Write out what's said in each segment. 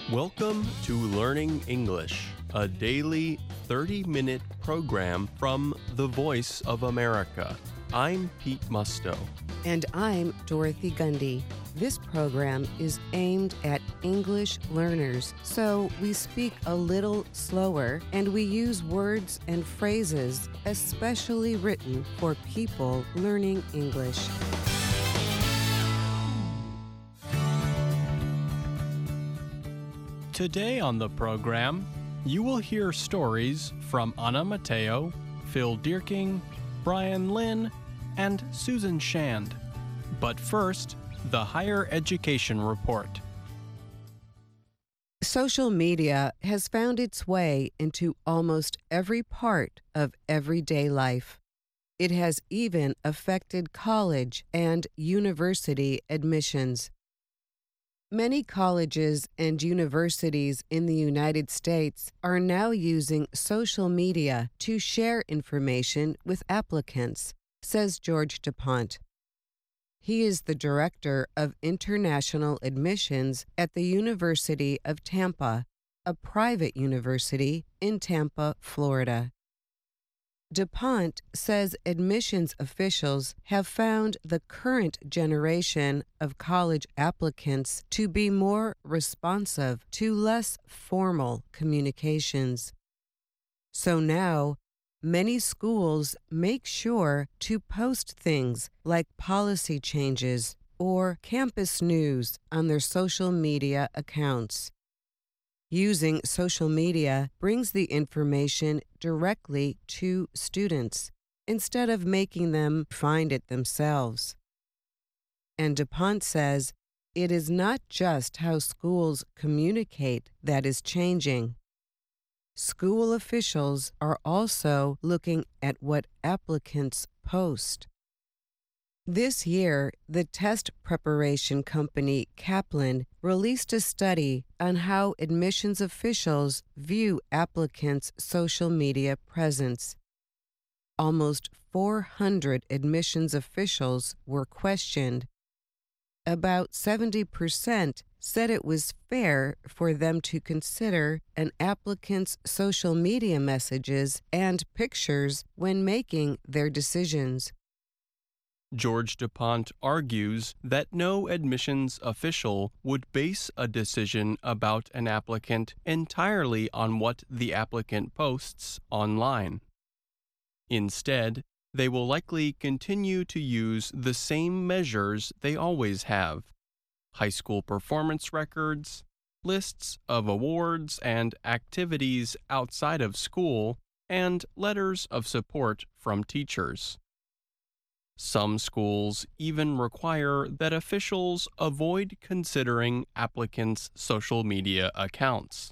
Welcome to Learning English, a daily 30-minute program from The Voice of America. I'm Pete Musto. And I'm Dorothy Gundy. This program is aimed at English learners, so we speak a little slower and we use words and phrases especially written for people learning English. Today on the program, you will hear stories from Anna Mateo, Phil Dierking, Brian Lynn, and Susan Shand. But first, the Higher Education Report. Social media has found its way into almost every part of everyday life. It has even affected college and university admissions. Many colleges and universities in the United States are now using social media to share information with applicants, says George DuPont. He is the Director of International Admissions at the University of Tampa, a private university in Tampa, Florida. DuPont says admissions officials have found the current generation of college applicants to be more responsive to less formal communications. So now, many schools make sure to post things like policy changes or campus news on their social media accounts. Using social media brings the information directly to students instead of making them find it themselves. And DuPont says it is not just how schools communicate that is changing. School officials are also looking at what applicants post. This year, the test preparation company Kaplan released a study on how admissions officials view applicants' social media presence. Almost 400 admissions officials were questioned. About 70% said it was fair for them to consider an applicant's social media messages and pictures when making their decisions. George DuPont argues that no admissions official would base a decision about an applicant entirely on what the applicant posts online. Instead, they will likely continue to use the same measures they always have: high school performance records, lists of awards and activities outside of school, and letters of support from teachers. Some schools even require that officials avoid considering applicants' social media accounts.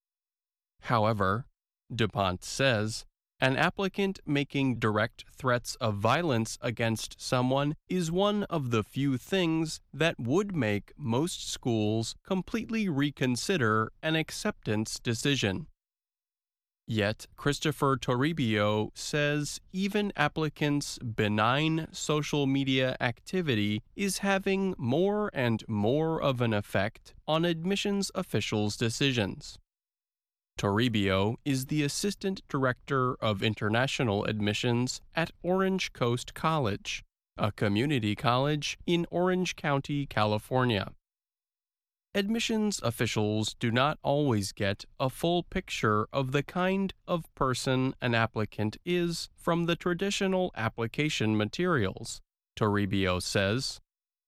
However, DuPont says, an applicant making direct threats of violence against someone is one of the few things that would make most schools completely reconsider an acceptance decision. Yet, Christopher Toribio says even applicants' benign social media activity is having more and more of an effect on admissions officials' decisions. Toribio is the Assistant Director of International Admissions at Orange Coast College, a community college in Orange County, California. Admissions officials do not always get a full picture of the kind of person an applicant is from the traditional application materials, Toribio says.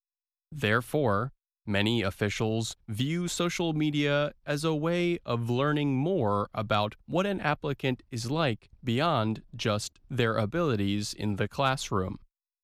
Therefore, many officials view social media as a way of learning more about what an applicant is like beyond just their abilities in the classroom.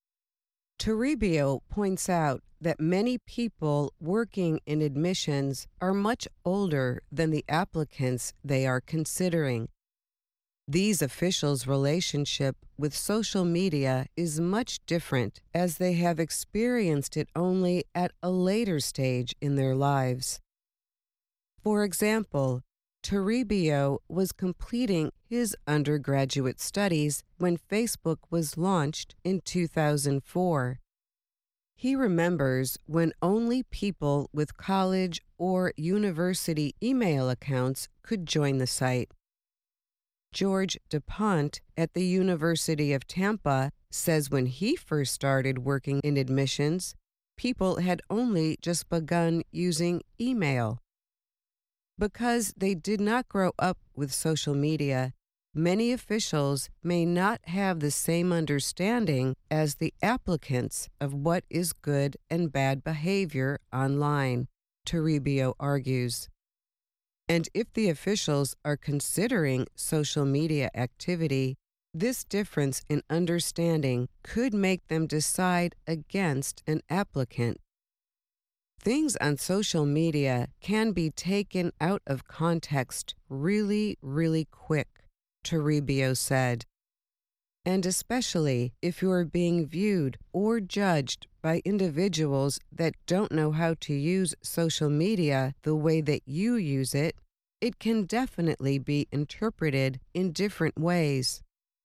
Toribio points out that many people working in admissions are much older than the applicants they are considering. These officials' relationship with social media is much different as they have experienced it only at a later stage in their lives. For example, Toribio was completing his undergraduate studies when Facebook was launched in 2004. He remembers when only people with college or university email accounts could join the site. George DuPont at the University of Tampa says when he first started working in admissions, people had only just begun using email. Because they did not grow up with social media, many officials may not have the same understanding as the applicants of what is good and bad behavior online, Toribio argues. And if the officials are considering social media activity, this difference in understanding could make them decide against an applicant. Things on social media can be taken out of context really, really quick, Toribio said. And especially if you are being viewed or judged by individuals that don't know how to use social media the way that you use it, it can definitely be interpreted in different ways.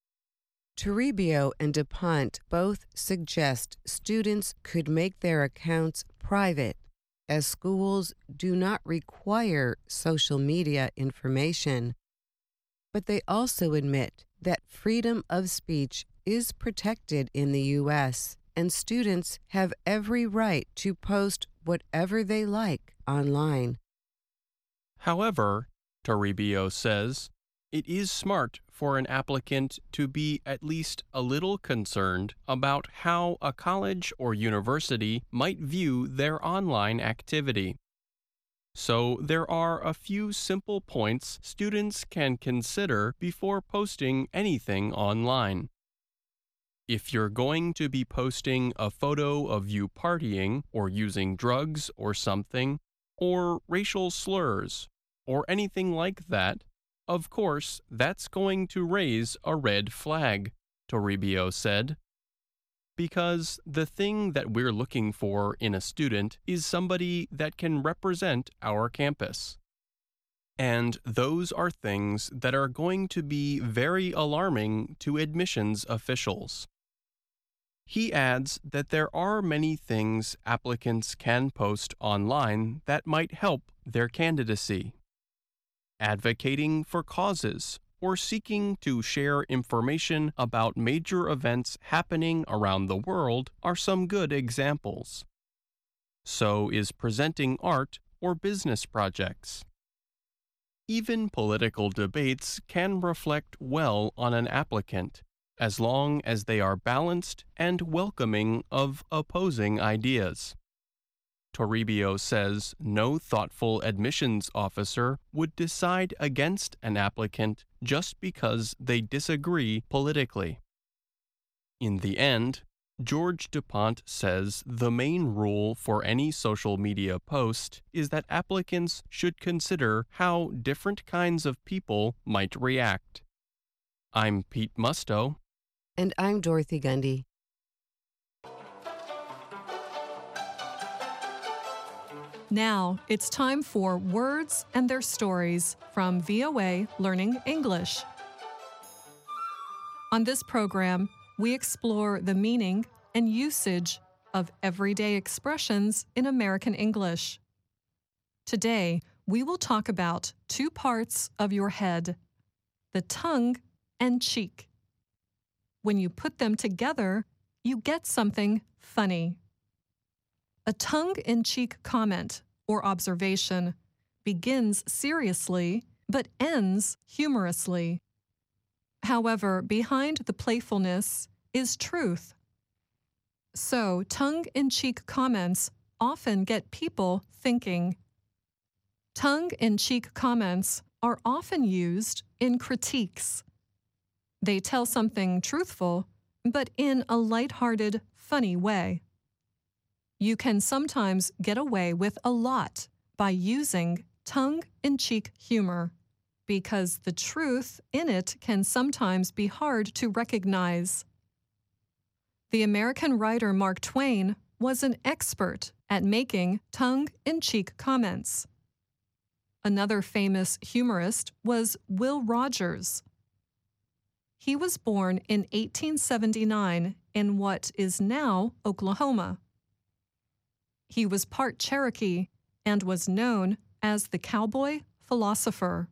Toribio and DuPont both suggest students could make their accounts private, as schools do not require social media information. But they also admit that freedom of speech is protected in the U.S., and students have every right to post whatever they like online. However, Toribio says, it is smart for an applicant to be at least a little concerned about how a college or university might view their online activity. So there are a few simple points students can consider before posting anything online. If you're going to be posting a photo of you partying or using drugs or something, or racial slurs, or anything like that, of course, that's going to raise a red flag, Toribio said. Because the thing that we're looking for in a student is somebody that can represent our campus. And those are things that are going to be very alarming to admissions officials. He adds that there are many things applicants can post online that might help their candidacy. Advocating for causes or seeking to share information about major events happening around the world are some good examples. So is presenting art or business projects. Even political debates can reflect well on an applicant, as long as they are balanced and welcoming of opposing ideas. Toribio says no thoughtful admissions officer would decide against an applicant just because they disagree politically. In the end, George DuPont says the main rule for any social media post is that applicants should consider how different kinds of people might react. I'm Pete Musto. And I'm Dorothy Gundy. Now it's time for Words and Their Stories from VOA Learning English. On this program, we explore the meaning and usage of everyday expressions in American English. Today, we will talk about two parts of your head, the tongue and cheek. When you put them together, you get something funny. A tongue-in-cheek comment or observation begins seriously but ends humorously. However, behind the playfulness is truth. So, tongue-in-cheek comments often get people thinking. Tongue-in-cheek comments are often used in critiques. They tell something truthful, but in a lighthearted, funny way. You can sometimes get away with a lot by using tongue-in-cheek humor, because the truth in it can sometimes be hard to recognize. The American writer Mark Twain was an expert at making tongue-in-cheek comments. Another famous humorist was Will Rogers. He was born in 1879 in what is now Oklahoma. He was part Cherokee and was known as the cowboy philosopher.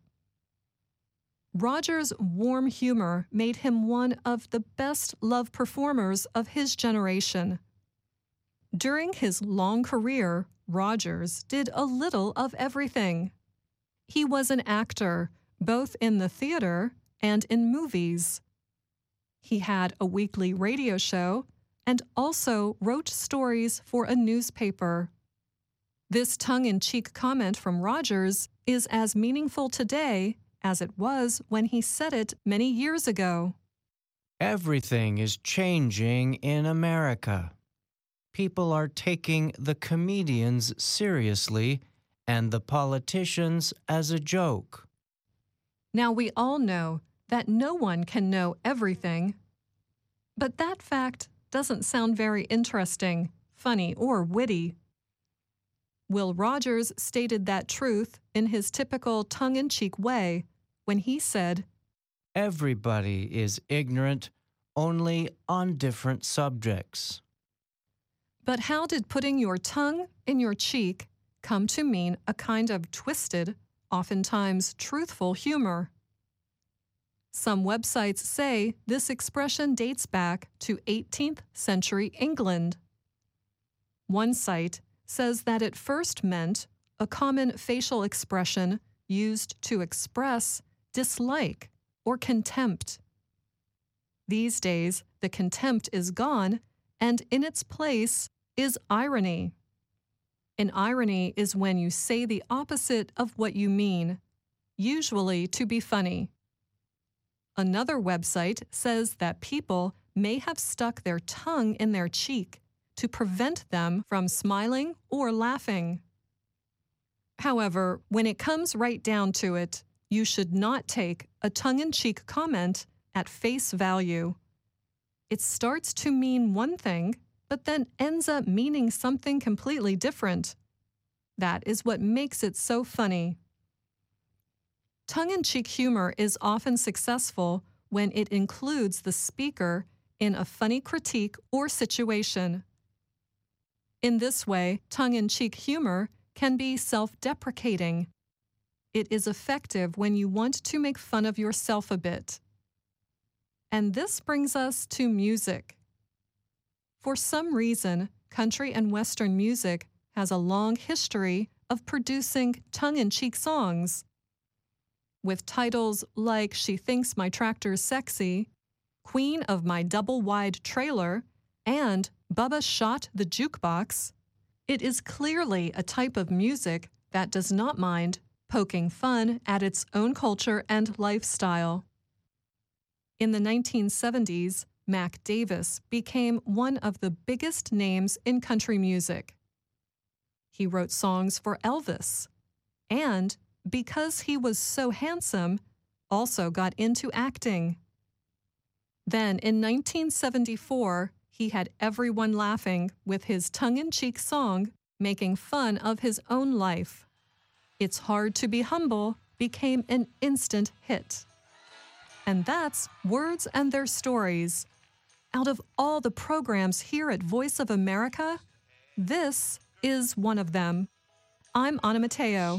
Rogers' warm humor made him one of the best loved performers of his generation. During his long career, Rogers did a little of everything. He was an actor, both in the theater and in movies. He had a weekly radio show and also wrote stories for a newspaper. This tongue-in-cheek comment from Rogers is as meaningful today as it was when he said it many years ago. Everything is changing in America. People are taking the comedians seriously and the politicians as a joke. Now we all know that no one can know everything, but that fact doesn't sound very interesting, funny, or witty. Will Rogers stated that truth in his typical tongue-in-cheek way when he said, Everybody is ignorant only on different subjects. But how did putting your tongue in your cheek come to mean a kind of twisted, oftentimes truthful humor? Some websites say this expression dates back to 18th century England. One site says that it first meant a common facial expression used to express dislike or contempt. These days, the contempt is gone, and in its place is irony. An irony is when you say the opposite of what you mean, usually to be funny. Another website says that people may have stuck their tongue in their cheek to prevent them from smiling or laughing. However, when it comes right down to it, you should not take a tongue-in-cheek comment at face value. It starts to mean one thing, but then ends up meaning something completely different. That is what makes it so funny. Tongue-in-cheek humor is often successful when it includes the speaker in a funny critique or situation. In this way, tongue-in-cheek humor can be self-deprecating. It is effective when you want to make fun of yourself a bit. And this brings us to music. For some reason, country and Western music has a long history of producing tongue-in-cheek songs. With titles like She Thinks My Tractor's Sexy, Queen of My Double-Wide Trailer, and Bubba Shot the Jukebox, it is clearly a type of music that does not mind poking fun at its own culture and lifestyle. In the 1970s, Mac Davis became one of the biggest names in country music. He wrote songs for Elvis, and because he was so handsome, also got into acting. Then, in 1974, he had everyone laughing with his tongue-in-cheek song making fun of his own life. It's Hard to Be Humble became an instant hit. And that's Words and Their Stories. Out of all the programs here at Voice of America, this is one of them. I'm Anna Mateo.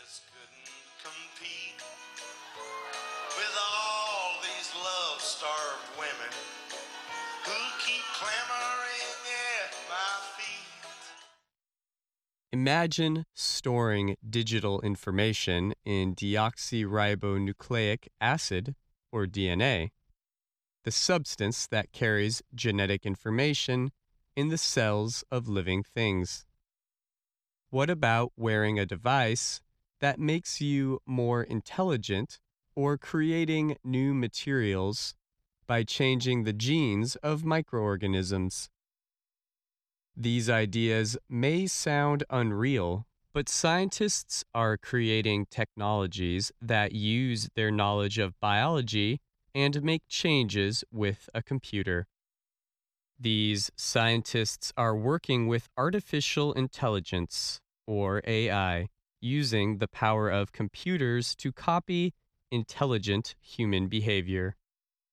Imagine storing digital information in deoxyribonucleic acid, or DNA, the substance that carries genetic information in the cells of living things. What about wearing a device that makes you more intelligent or creating new materials by changing the genes of microorganisms? These ideas may sound unreal, but scientists are creating technologies that use their knowledge of biology and make changes with a computer. These scientists are working with artificial intelligence, or AI, using the power of computers to copy intelligent human behavior.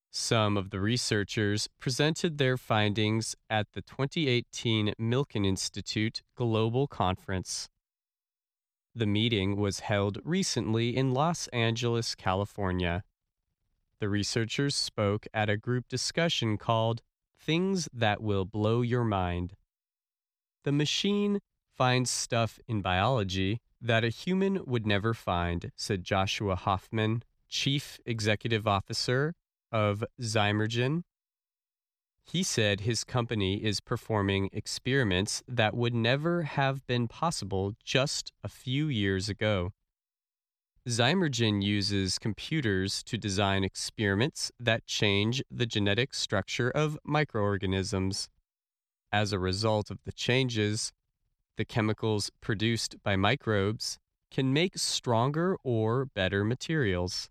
Some of the researchers presented their findings at the 2018 Milken Institute Global Conference. The meeting was held recently in Los Angeles, California. The researchers spoke at a group discussion called Things That Will Blow Your Mind. The machine finds stuff in biology that a human would never find, said Joshua Hoffman, Chief Executive Officer of Zymergen. He said his company is performing experiments that would never have been possible just a few years ago. Zymergen uses computers to design experiments that change the genetic structure of microorganisms. As a result of the changes, the chemicals produced by microbes can make stronger or better materials.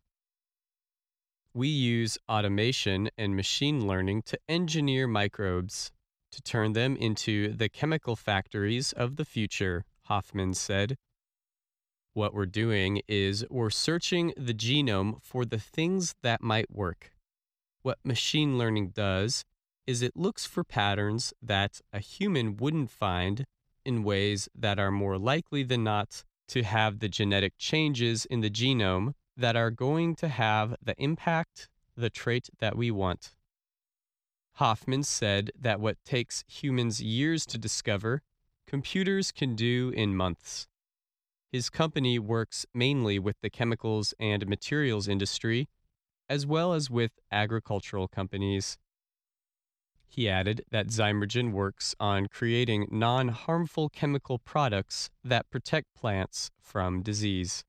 We use automation and machine learning to engineer microbes, to turn them into the chemical factories of the future, Hoffman said. What we're doing is we're searching the genome for the things that might work. What machine learning does is it looks for patterns that a human wouldn't find in ways that are more likely than not to have the genetic changes in the genome that are going to have the impact, the trait that we want. Hoffman said that what takes humans years to discover, computers can do in months. His company works mainly with the chemicals and materials industry, as well as with agricultural companies. He added that Zymergen works on creating non-harmful chemical products that protect plants from disease.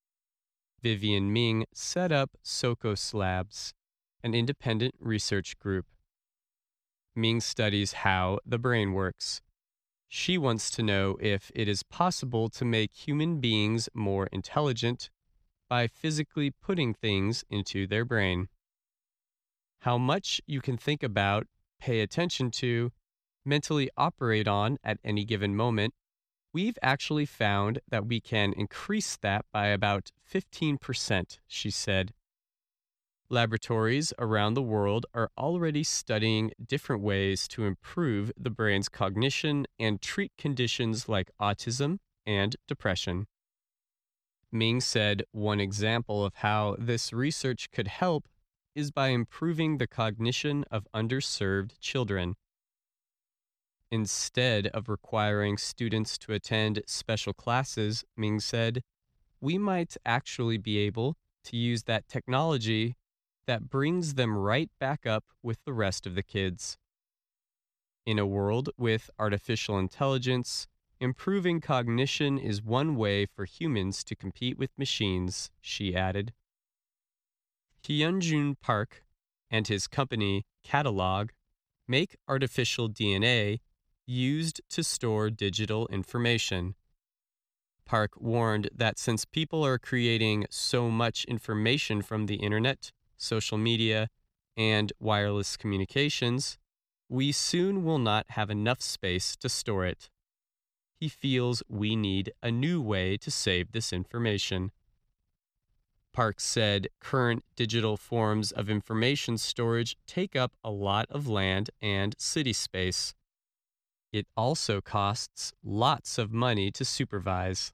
Vivian Ming set up Socos Labs, an independent research group. Ming studies how the brain works. She wants to know if it is possible to make human beings more intelligent by physically putting things into their brain. How much you can think about, pay attention to, mentally operate on at any given moment, we've actually found that we can increase that by about 15%, she said. Laboratories around the world are already studying different ways to improve the brain's cognition and treat conditions like autism and depression. Ming said one example of how this research could help is by improving the cognition of underserved children. Instead of requiring students to attend special classes, Ming said, we might actually be able to use that technology that brings them right back up with the rest of the kids. In a world with artificial intelligence, improving cognition is one way for humans to compete with machines, she added. Hyunjun Park and his company, Catalog, make artificial DNA used to store digital information. Park warned that since people are creating so much information from the internet, social media, and wireless communications, we soon will not have enough space to store it. He feels we need a new way to save this information. Park said current digital forms of information storage take up a lot of land and city space. It also costs lots of money to supervise.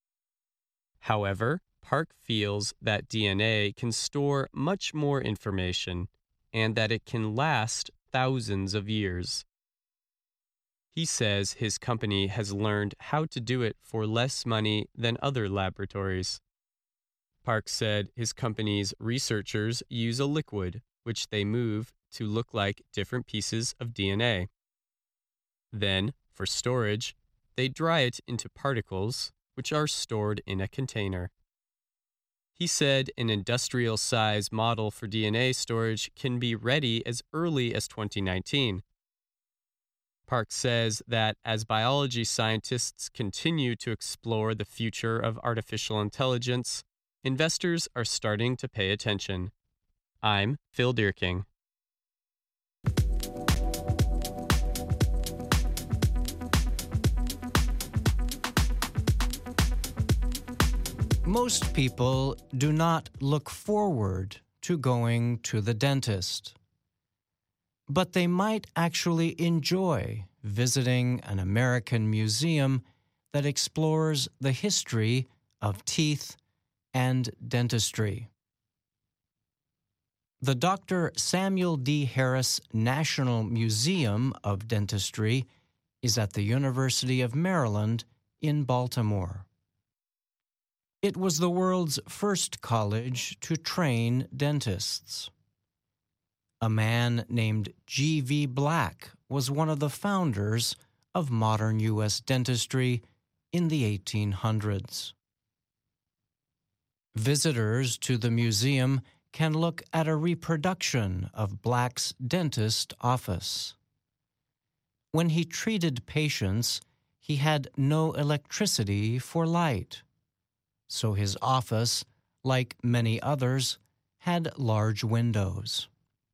However, Park feels that DNA can store much more information and that it can last thousands of years. He says his company has learned how to do it for less money than other laboratories. Park said his company's researchers use a liquid, which they move to look like different pieces of DNA. Then, for storage, they dry it into particles, which are stored in a container. He said an industrial-size model for DNA storage can be ready as early as 2019. Park says that as biology scientists continue to explore the future of artificial intelligence, investors are starting to pay attention. I'm Phil Dierking. Most people do not look forward to going to the dentist. But they might actually enjoy visiting an American museum that explores the history of teeth and dentistry. The Dr. Samuel D. Harris National Museum of Dentistry is at the University of Maryland in Baltimore. It was the world's first college to train dentists. A man named G.V. Black was one of the founders of modern U.S. dentistry in the 1800s. Visitors to the museum can look at a reproduction of Black's dentist office. When he treated patients, he had no electricity for light, so his office, like many others, had large windows.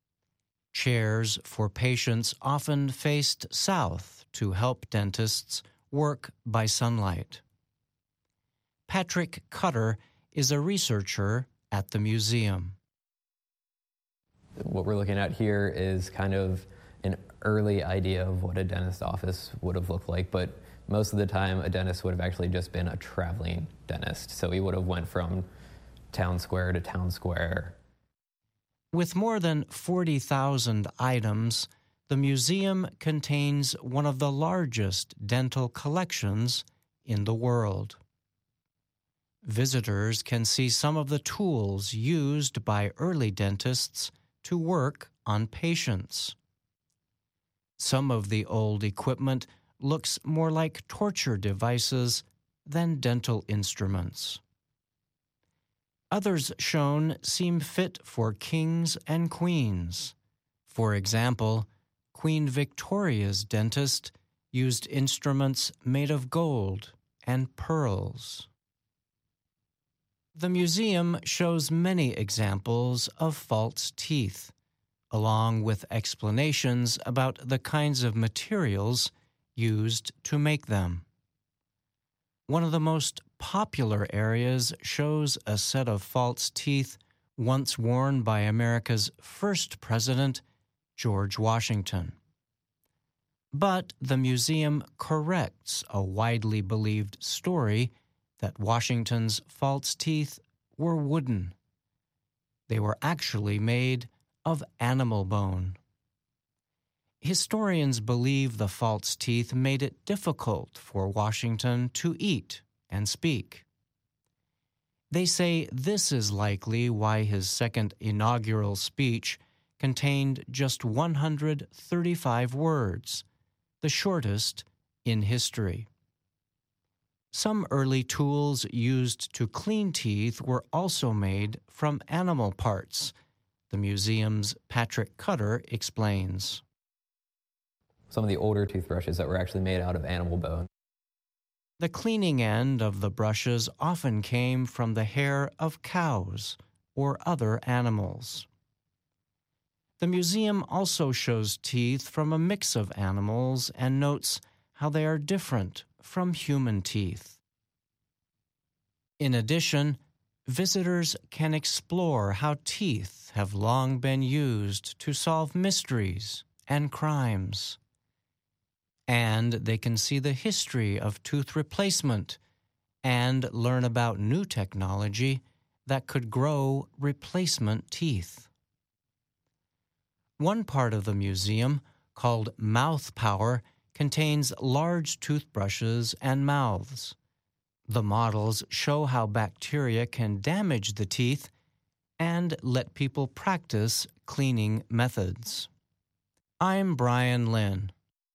Chairs for patients often faced south to help dentists work by sunlight. Patrick Cutter is a researcher at the museum. What we're looking at here is kind of an early idea of what a dentist office would have looked like, but most of the time a dentist would have actually just been a traveling dentist. So he would have went from town square to town square. With more than 40,000 items, the museum contains one of the largest dental collections in the world. Visitors can see some of the tools used by early dentists to work on patients. Some of the old equipment looks more like torture devices than dental instruments. Others shown seem fit for kings and queens. For example, Queen Victoria's dentist used instruments made of gold and pearls. The museum shows many examples of false teeth, along with explanations about the kinds of materials used to make them. One of the most popular areas shows a set of false teeth once worn by America's first president, George Washington. But the museum corrects a widely believed story that Washington's false teeth were wooden. They were actually made of animal bone. Historians believe the false teeth made it difficult for Washington to eat and speak. They say this is likely why his second inaugural speech contained just 135 words, the shortest in history. Some early tools used to clean teeth were also made from animal parts, the museum's Patrick Cutter explains. Some of the older toothbrushes that were actually made out of animal bone. The cleaning end of the brushes often came from the hair of cows or other animals. The museum also shows teeth from a mix of animals and notes how they are different from human teeth. In addition, visitors can explore how teeth have long been used to solve mysteries and crimes. And they can see the history of tooth replacement and learn about new technology that could grow replacement teeth. One part of the museum, called Mouth Power, contains large toothbrushes and mouths. The models show how bacteria can damage the teeth and let people practice cleaning methods. I'm Brian Lynn.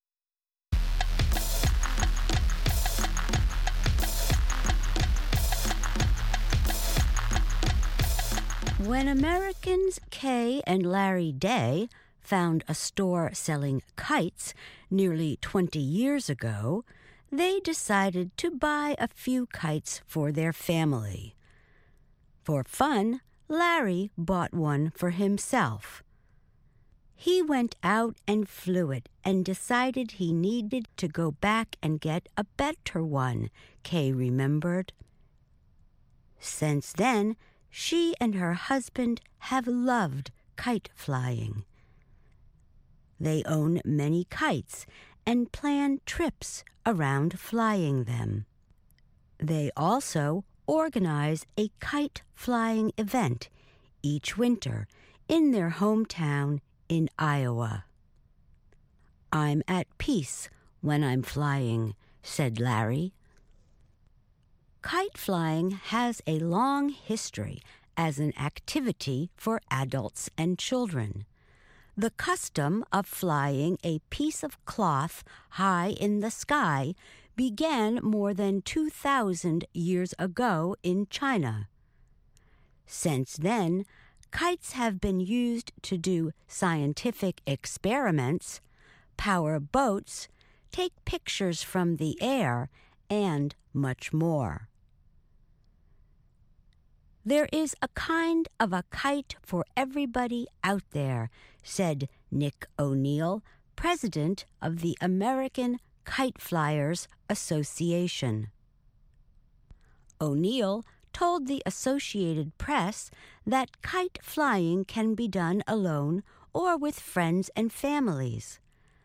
When Americans Kay and Larry Day found a store selling kites nearly 20 years ago, they decided to buy a few kites for their family. For fun, Larry bought one for himself. He went out and flew it and decided he needed to go back and get a better one, Kay remembered. Since then, She and her husband have loved kite flying. They own many kites and plan trips around flying them. They also organize a kite flying event each winter in their hometown in Iowa. "I'm at peace when I'm flying," said Larry. Kite flying has a long history as an activity for adults and children. The custom of flying a piece of cloth high in the sky began more than 2,000 years ago in China. Since then, kites have been used to do scientific experiments, power boats, take pictures from the air, and much more. "There is a kind of a kite for everybody out there," said Nick O'Neill, president of the American Kite Flyers Association. O'Neill told the Associated Press that kite flying can be done alone or with friends and families.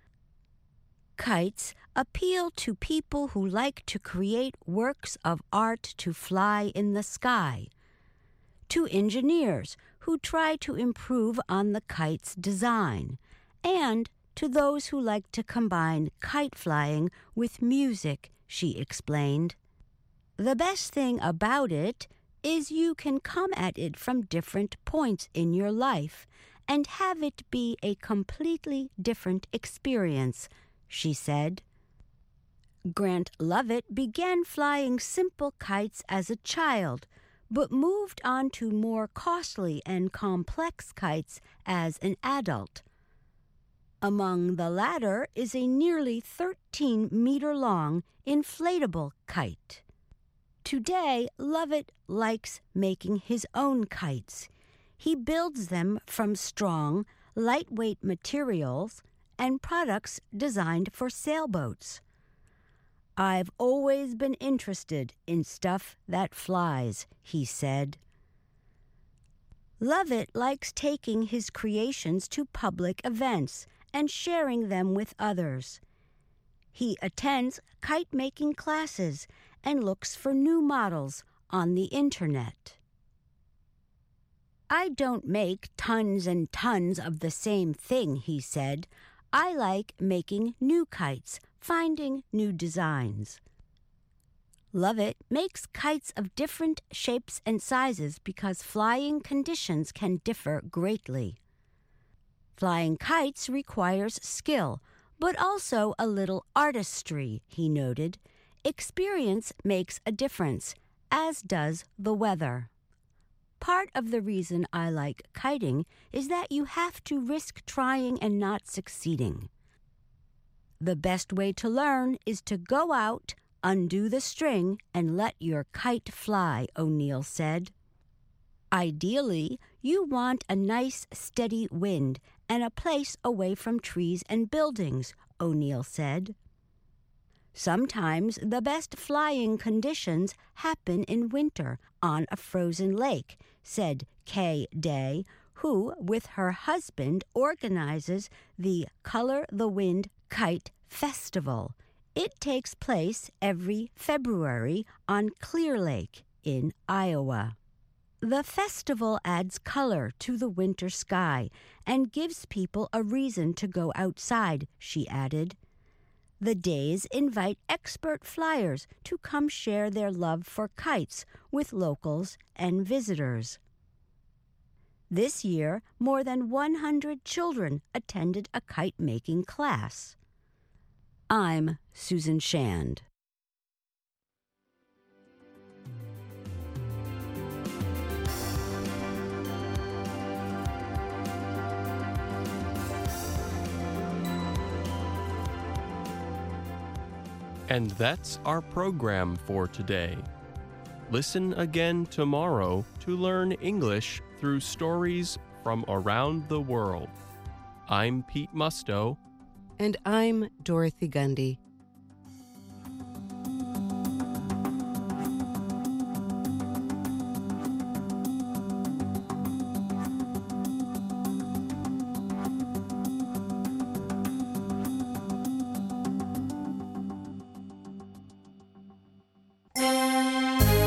Kites appeal to people who like to create works of art to fly in the sky, to engineers who try to improve on the kite's design, and to those who like to combine kite flying with music, she explained. "The best thing about it is you can come at it from different points in your life and have it be a completely different experience," she said. Grant Lovett began flying simple kites as a child, but moved on to more costly and complex kites as an adult. Among the latter is a nearly 13-meter-long inflatable kite. Today, Lovett likes making his own kites. He builds them from strong, lightweight materials and products designed for sailboats. "I've always been interested in stuff that flies," he said. Lovett likes taking his creations to public events and sharing them with others. He attends kite-making classes and looks for new models on the internet. "I don't make tons and tons of the same thing," he said. "I like making new kites, finding new designs." Lovett makes kites of different shapes and sizes because flying conditions can differ greatly. Flying kites requires skill, but also a little artistry, he noted. Experience makes a difference, as does the weather. "Part of the reason I like kiting is that you have to risk trying and not succeeding. The best way to learn is to go out, undo the string, and let your kite fly," O'Neill said. "Ideally, you want a nice, steady wind and a place away from trees and buildings," O'Neill said. "Sometimes the best flying conditions happen in winter on a frozen lake," said Kay Day, who, with her husband, organizes the Color the Wind Kite Festival. It takes place every February on Clear Lake in Iowa. The festival adds color to the winter sky and gives people a reason to go outside, she added. The days invite expert flyers to come share their love for kites with locals and visitors. This year, more than 100 children attended a kite-making class. I'm Susan Shand. And that's our program for today. Listen again tomorrow to learn English through stories from around the world. I'm Pete Musto. And I'm Dorothy Gundy.